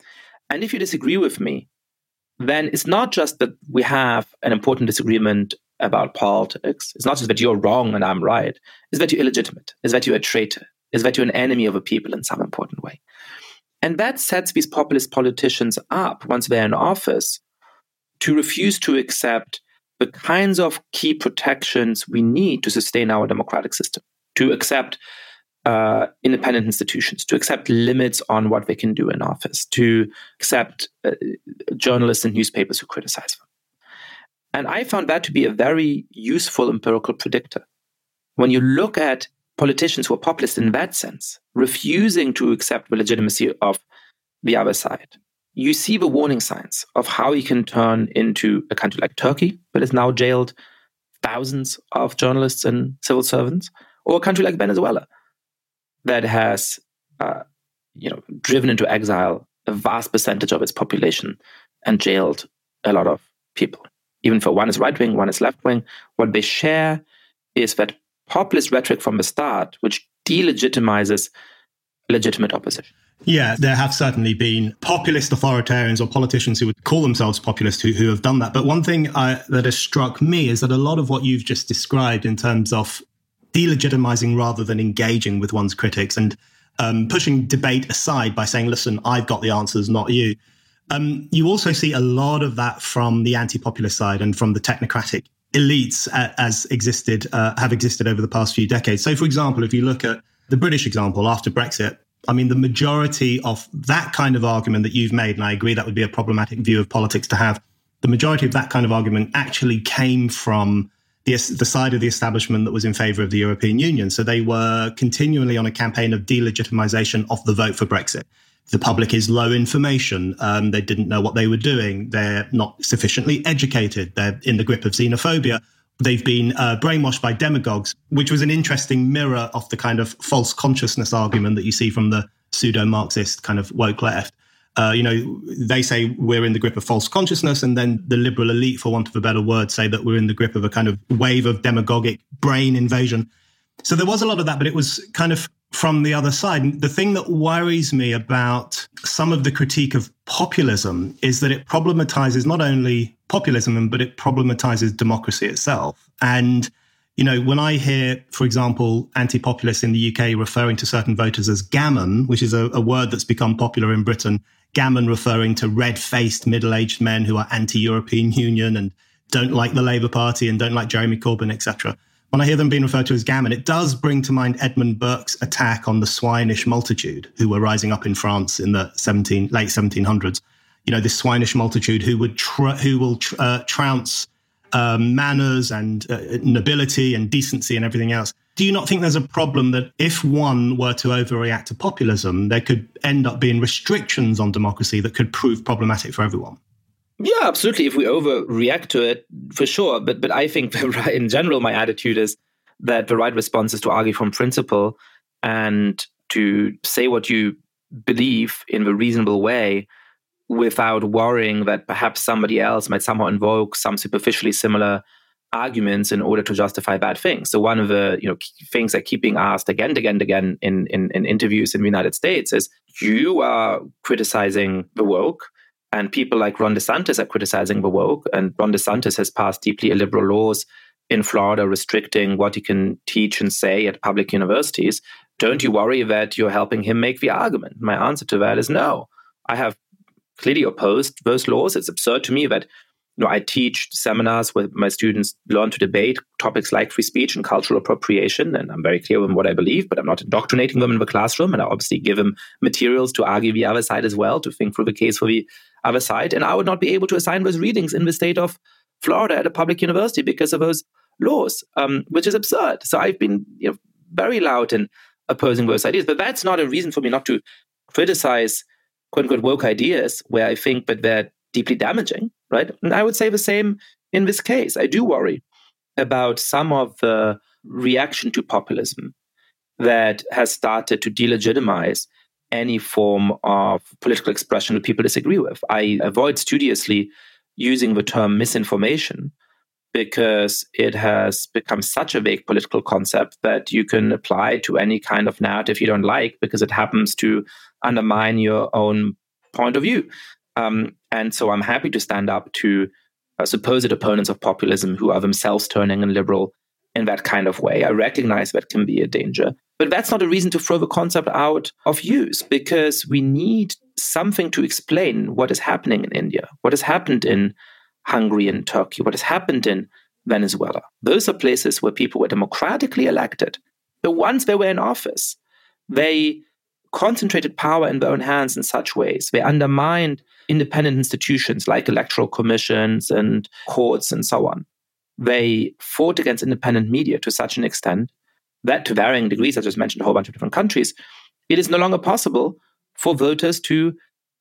And if you disagree with me, then it's not just that we have an important disagreement about politics. It's not just that you're wrong and I'm right. It's that you're illegitimate. It's that you're a traitor. It's that you're an enemy of the people in some important way. And that sets these populist politicians up, once they're in office, to refuse to accept the kinds of key protections we need to sustain our democratic system, to accept uh, independent institutions, to accept limits on what they can do in office, to accept uh, journalists and newspapers who criticize them. And I found that to be a very useful empirical predictor. When you look at politicians who are populist in that sense, refusing to accept the legitimacy of the other side, you see the warning signs of how he can turn into a country like Turkey, that has now jailed thousands of journalists and civil servants, or a country like Venezuela, that has uh, you know, driven into exile a vast percentage of its population and jailed a lot of people. Even for one is right-wing, one is left-wing. What they share is that populist rhetoric from the start, which delegitimizes legitimate opposition. Yeah, there have certainly been populist authoritarians or politicians who would call themselves populist who, who have done that. But one thing I, that has struck me is that a lot of what you've just described in terms of delegitimizing rather than engaging with one's critics and um, pushing debate aside by saying, listen, I've got the answers, not you. Um, you also see a lot of that from the anti-populist side and from the technocratic elites uh, as existed, uh, have existed over the past few decades. So, for example, if you look at the British example after Brexit, I mean, the majority of that kind of argument that you've made, and I agree that would be a problematic view of politics to have, the majority of that kind of argument actually came from the, the side of the establishment that was in favour of the European Union. So they were continually on a campaign of delegitimization of the vote for Brexit. The public is low information. Um, they didn't know what they were doing. They're not sufficiently educated. They're in the grip of xenophobia. They've been uh, brainwashed by demagogues, which was an interesting mirror of the kind of false consciousness argument that you see from the pseudo-Marxist kind of woke left. Uh, you know, they say we're in the grip of false consciousness, and then the liberal elite, for want of a better word, say that we're in the grip of a kind of wave of demagogic brain invasion. So there was a lot of that, but it was kind of from the other side. And the thing that worries me about some of the critique of populism is that it problematizes not only populism, but it problematizes democracy itself. And, you know, when I hear, for example, anti-populists in the U K referring to certain voters as gammon, which is a, a word that's become popular in Britain, gammon referring to red-faced middle-aged men who are anti-European Union and don't like the Labour Party and don't like Jeremy Corbyn, et cetera. When I hear them being referred to as gammon, it does bring to mind Edmund Burke's attack on the swinish multitude who were rising up in France in the seventeen, late seventeen hundreds. You know, this swinish multitude who would tr- who will tr- uh, trounce um, manners and uh, nobility and decency and everything else. Do you not think there's a problem that if one were to overreact to populism, there could end up being restrictions on democracy that could prove problematic for everyone? Yeah, absolutely. If we overreact to it, for sure. But but I think in general, my attitude is that the right response is to argue from principle and to say what you believe in the reasonable way without worrying that perhaps somebody else might somehow invoke some superficially similar arguments in order to justify bad things. So one of the you know things that keep being asked again and again and again in, in, in interviews in the United States is, you are criticizing the woke, and people like Ron DeSantis are criticizing the woke, and Ron DeSantis has passed deeply illiberal laws in Florida restricting what he can teach and say at public universities. Don't you worry that you're helping him make the argument? My answer to that is no. I have clearly opposed those laws. It's absurd to me that you know, I teach seminars where my students learn to debate topics like free speech and cultural appropriation, and I'm very clear on what I believe, but I'm not indoctrinating them in the classroom, and I obviously give them materials to argue the other side as well, to think through the case for the other side, and I would not be able to assign those readings in the state of Florida at a public university because of those laws, um, which is absurd. So I've been you know, very loud in opposing those ideas, but that's not a reason for me not to criticize quote-unquote woke ideas where I think that they're deeply damaging, right? And I would say the same in this case. I do worry about some of the reaction to populism that has started to delegitimize any form of political expression that people disagree with. I avoid studiously using the term misinformation because it has become such a vague political concept that you can apply to any kind of narrative you don't like because it happens to undermine your own point of view. Um, and so I'm happy to stand up to uh, supposed opponents of populism who are themselves turning and liberal in that kind of way. I recognize that can be a danger. But that's not a reason to throw the concept out of use, because we need something to explain what is happening in India, what has happened in Hungary and Turkey, what has happened in Venezuela. Those are places where people were democratically elected. But once they were in office, they concentrated power in their own hands in such ways. They undermined independent institutions like electoral commissions and courts and so on. They fought against independent media to such an extent that, to varying degrees, I just mentioned a whole bunch of different countries, it is no longer possible for voters to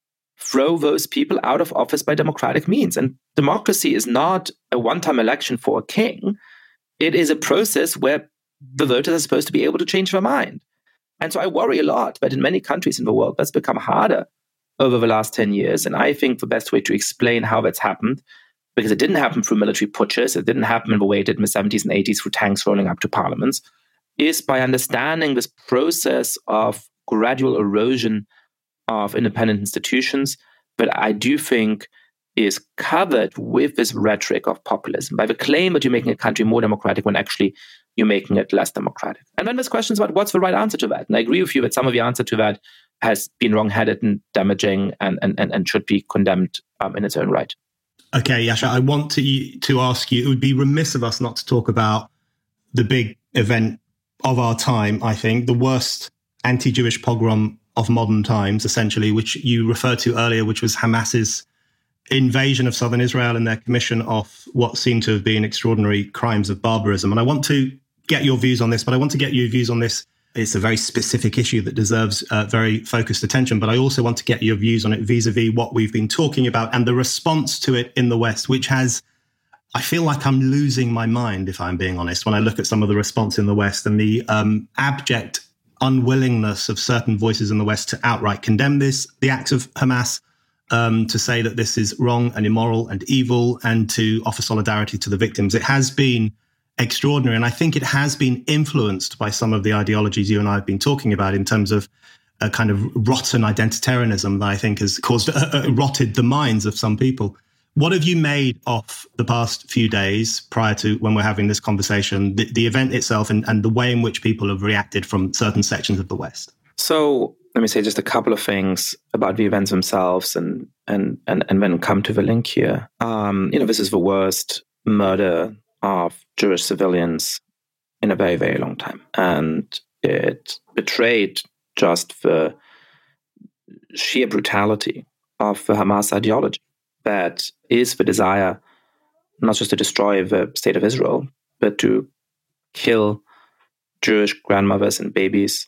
throw those people out of office by democratic means. And democracy is not a one-time election for a king. It is a process where the voters are supposed to be able to change their mind. And so I worry a lot that in many countries in the world, that's become harder over the last ten years. And I think the best way to explain how that's happened, because it didn't happen through military putches, it didn't happen in the way it did in the seventies and eighties through tanks rolling up to parliaments, is by understanding this process of gradual erosion of independent institutions, but I do think is covered with this rhetoric of populism, by the claim that you're making a country more democratic when actually you're making it less democratic. And then there's questions about what's the right answer to that. And I agree with you that some of the answer to that has been wrong-headed and damaging and, and, and, and should be condemned um, in its own right. Okay, Yascha, I want to, to ask you, it would be remiss of us not to talk about the big event of our time, I think, the worst anti-Jewish pogrom of modern times, essentially, which you referred to earlier, which was Hamas's invasion of southern Israel and their commission of what seemed to have been extraordinary crimes of barbarism. And I want to get your views on this, but I want to get your views on this. It's a very specific issue that deserves uh, very focused attention, but I also want to get your views on it vis-a-vis what we've been talking about and the response to it in the West, which has, I feel like I'm losing my mind, if I'm being honest, when I look at some of the response in the West and the um, abject unwillingness of certain voices in the West to outright condemn this, the acts of Hamas, um, to say that this is wrong and immoral and evil, and to offer solidarity to the victims. It has been extraordinary. And I think it has been influenced by some of the ideologies you and I have been talking about in terms of a kind of rotten identitarianism that I think has caused, uh, uh, rotted the minds of some people. What have you made of the past few days prior to when we're having this conversation, the, the event itself and, and the way in which people have reacted from certain sections of the West? So let me say just a couple of things about the events themselves and and and, and then come to the link here. Um, you know, this is the worst murder of Jewish civilians in a very, very long time. And it betrayed just the sheer brutality of the Hamas ideology. That is the desire not just to destroy the state of Israel, but to kill Jewish grandmothers and babies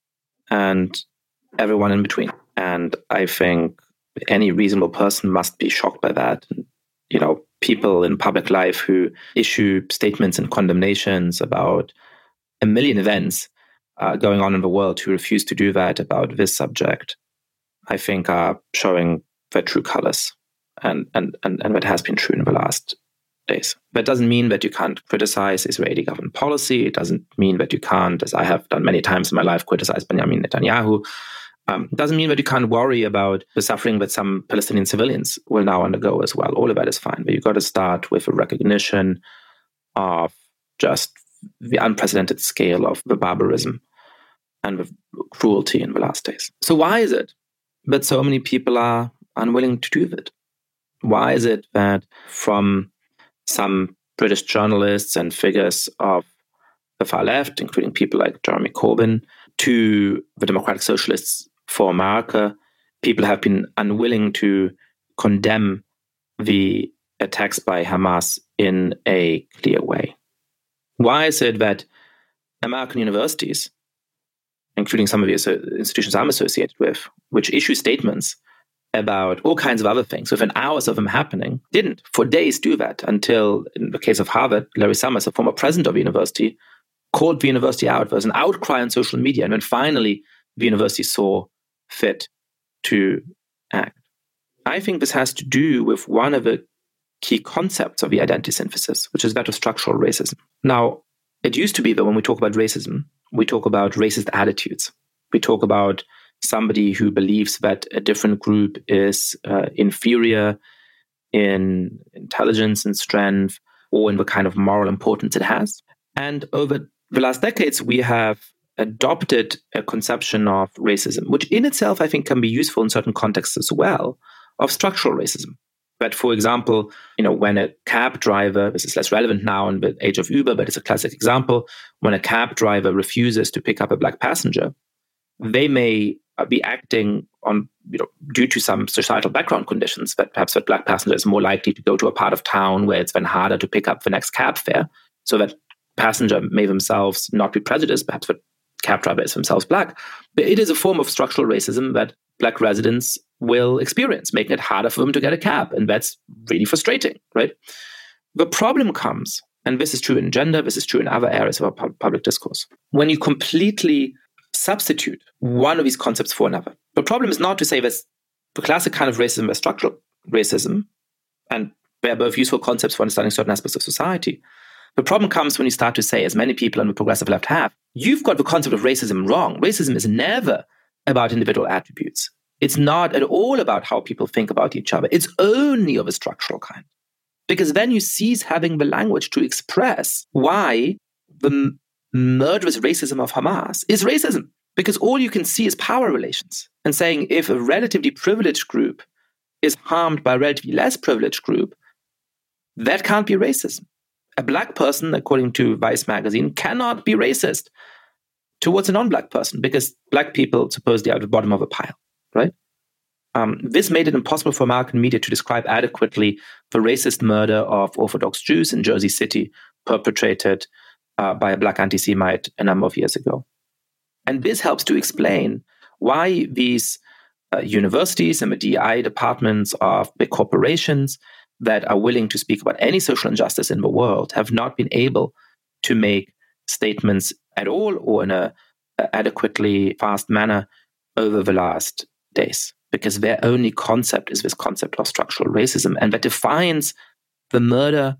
and everyone in between. And I think any reasonable person must be shocked by that. You know, people in public life who issue statements and condemnations about a million events uh, going on in the world who refuse to do that about this subject, I think are showing their true colors. And, and, and, and that has been true in the last days. That doesn't mean that you can't criticize Israeli government policy. It doesn't mean that you can't, as I have done many times in my life, criticize Benjamin Netanyahu. Um, it doesn't mean that you can't worry about the suffering that some Palestinian civilians will now undergo as well. All of that is fine. But you've got to start with a recognition of just the unprecedented scale of the barbarism and the cruelty in the last days. So why is it that so many people are unwilling to do that? Why is it that from some British journalists and figures of the far left, including people like Jeremy Corbyn, to the Democratic Socialists for America, people have been unwilling to condemn the attacks by Hamas in a clear way? Why is it that American universities, including some of the institutions I'm associated with, which issue statements about all kinds of other things, within hours of them happening, didn't for days do that until, in the case of Harvard, Larry Summers, a former president of the university, called the university out. There was an outcry on social media, and then finally the university saw fit to act. I think this has to do with one of the key concepts of the identity synthesis, which is that of structural racism. Now, it used to be that when we talk about racism, we talk about racist attitudes. We talk about somebody who believes that a different group is uh, inferior in intelligence and strength or in the kind of moral importance it has. And over the last decades, we have adopted a conception of racism, which in itself I think can be useful in certain contexts as well, of structural racism. But for example, you know, when a cab driver, this is less relevant now in the age of Uber, but it's a classic example, when a cab driver refuses to pick up a black passenger, they may be acting on, you know, due to some societal background conditions, that perhaps that black passenger is more likely to go to a part of town where it's then harder to pick up the next cab fare. So that passenger may themselves not be prejudiced, perhaps the cab driver is themselves black. But it is a form of structural racism that black residents will experience, making it harder for them to get a cab. And that's really frustrating, right? The problem comes, and this is true in gender, this is true in other areas of our pu- public discourse, when you completely substitute one of these concepts for another. The problem is not to say that the classic kind of racism is structural racism, and they're both useful concepts for understanding certain aspects of society. The problem comes when you start to say, as many people on the progressive left have, you've got the concept of racism wrong. Racism is never about individual attributes. It's not at all about how people think about each other. It's only of a structural kind. Because then you cease having the language to express why the m- murderous racism of Hamas is racism. Because all you can see is power relations. And saying if a relatively privileged group is harmed by a relatively less privileged group, that can't be racism. A black person, according to Vice magazine, cannot be racist towards a non-black person because black people supposedly are at the bottom of a pile, right? Um, this made it impossible for American media to describe adequately the racist murder of Orthodox Jews in Jersey City perpetrated uh, by a black anti-Semite a number of years ago. And this helps to explain why these uh, universities and the D E I departments of big corporations that are willing to speak about any social injustice in the world have not been able to make statements at all or in a, a adequately fast manner over the last days, because their only concept is this concept of structural racism, and that defines the murder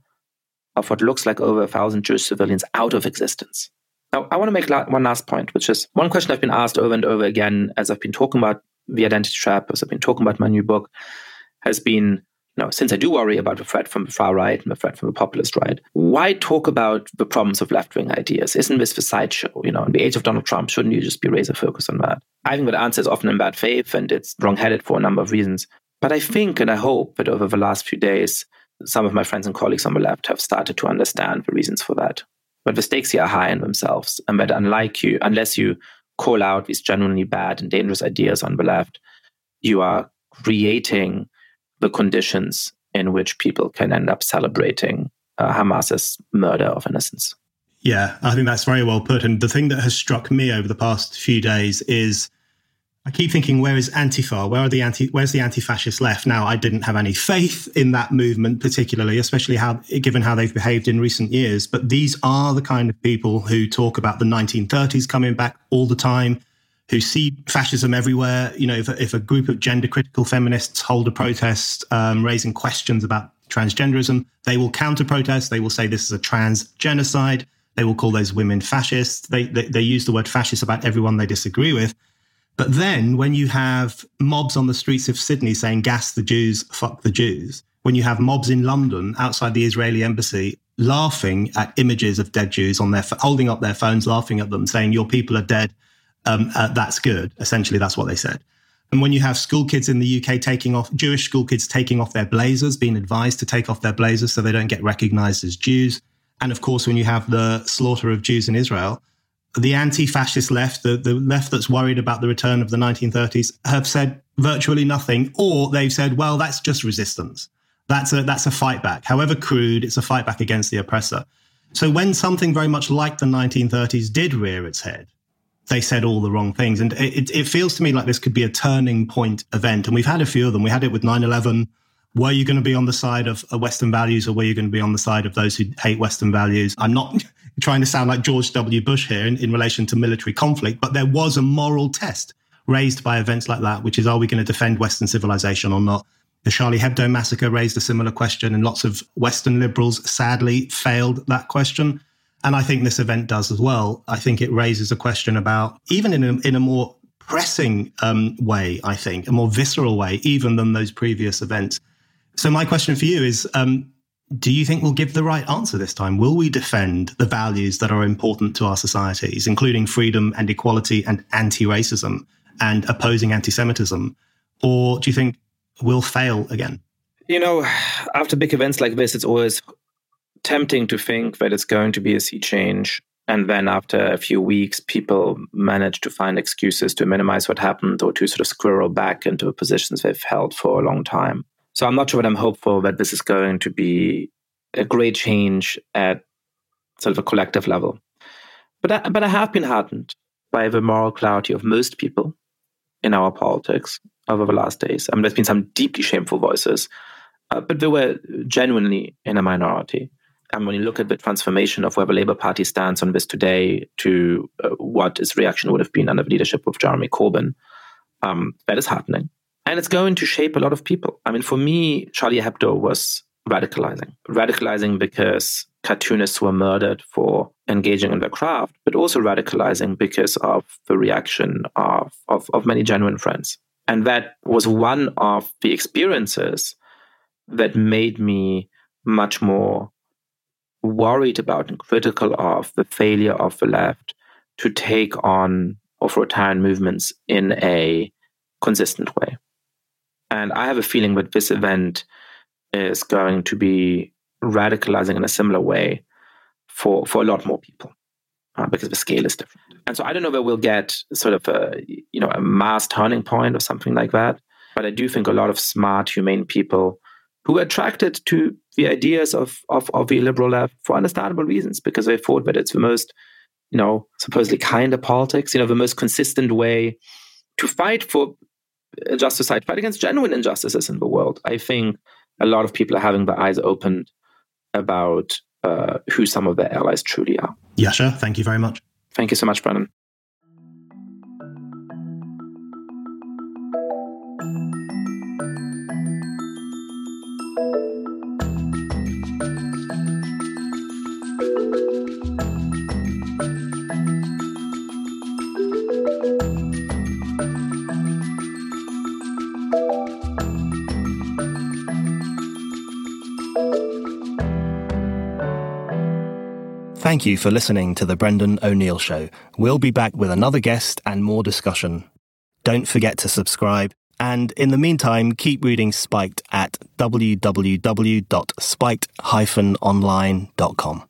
of what looks like over a thousand Jewish civilians out of existence. Now, I want to make la- one last point, which is one question I've been asked over and over again as I've been talking about the identity trap, as I've been talking about my new book, has been, Now, since I do worry about the threat from the far right and the threat from the populist right, why talk about the problems of left-wing ideas? Isn't this the sideshow? You know, in the age of Donald Trump, shouldn't you just be razor focused on that? I think that answer is often in bad faith and it's wrong-headed for a number of reasons. But I think and I hope that over the last few days, some of my friends and colleagues on the left have started to understand the reasons for that. But the stakes here are high in themselves, and that unlike you, unless you call out these genuinely bad and dangerous ideas on the left, you are creating the conditions in which people can end up celebrating uh, Hamas's murder of innocents. Yeah, I think that's very well put. And the thing that has struck me over the past few days is I keep thinking, where is Antifa? Where are the anti? Where's the anti-fascist left? Now, I didn't have any faith in that movement particularly, especially how, given how they've behaved in recent years. But these are the kind of people who talk about the nineteen thirties coming back all the time, who see fascism everywhere. You know, if, if a group of gender-critical feminists hold a protest um, raising questions about transgenderism, they will counter-protest. They will say this is a trans genocide. They will call those women fascists. They, they, they use the word fascist about everyone they disagree with. But then when you have mobs on the streets of Sydney saying, gas the Jews, fuck the Jews, when you have mobs in London outside the Israeli embassy laughing at images of dead Jews on their, holding up their phones, laughing at them, saying, your people are dead, um, uh, that's good. Essentially, that's what they said. And when you have school kids in the U K taking off, Jewish school kids taking off their blazers, being advised to take off their blazers so they don't get recognized as Jews. And of course, when you have the slaughter of Jews in Israel, the anti-fascist left, the, the left that's worried about the return of the nineteen thirties, have said virtually nothing, or they've said, well, that's just resistance. That's a, that's a fight back. However crude, it's a fight back against the oppressor. So when something very much like the nineteen thirties did rear its head, they said all the wrong things. And it, it feels to me like this could be a turning point event. And we've had a few of them. We had it with nine eleven. Were you going to be on the side of Western values, or were you going to be on the side of those who hate Western values? I'm not trying to sound like George W. Bush here in, in relation to military conflict, but there was a moral test raised by events like that, which is, are we going to defend Western civilization or not? The Charlie Hebdo massacre raised a similar question, and lots of Western liberals sadly failed that question. And I think this event does as well. I think it raises a question about, even in a, in a more pressing um, way, I think, a more visceral way, even than those previous events. So my question for you is, um, do you think we'll give the right answer this time? Will we defend the values that are important to our societies, including freedom and equality and anti-racism and opposing anti-Semitism? Or do you think we'll fail again? You know, after big events like this, it's always tempting to think that it's going to be a sea change. And then after a few weeks, people manage to find excuses to minimize what happened or to sort of squirrel back into positions they've held for a long time. So I'm not sure that I'm hopeful that this is going to be a great change at sort of a collective level. But I, but I have been heartened by the moral clarity of most people in our politics over the last days. I mean, there's been some deeply shameful voices, uh, but they were genuinely in a minority. And when you look at the transformation of where the Labour Party stands on this today to uh, what its reaction would have been under the leadership of Jeremy Corbyn, um, that is heartening. And it's going to shape a lot of people. I mean, for me, Charlie Hebdo was radicalizing. Radicalizing because cartoonists were murdered for engaging in their craft, but also radicalizing because of the reaction of, of, of many genuine friends. And that was one of the experiences that made me much more worried about and critical of the failure of the left to take on authoritarian movements in a consistent way. And I have a feeling that this event is going to be radicalizing in a similar way for, for a lot more people uh, because the scale is different. And so I don't know that we'll get sort of a, you know, a mass turning point or something like that. But I do think a lot of smart, humane people who were attracted to the ideas of, of, of the liberal left for understandable reasons, because they thought that it's the most, you know, supposedly kinder politics, you know, the most consistent way to fight for a just society, fight against genuine injustices in the world. I think a lot of people are having their eyes opened about uh, who some of their allies truly are. Yascha, thank you very much. Thank you so much, Brennan. Thank you for listening to The Brendan O'Neill Show. We'll be back with another guest and more discussion. Don't forget to subscribe. And in the meantime, keep reading Spiked at w w w dot spiked dash online dot com.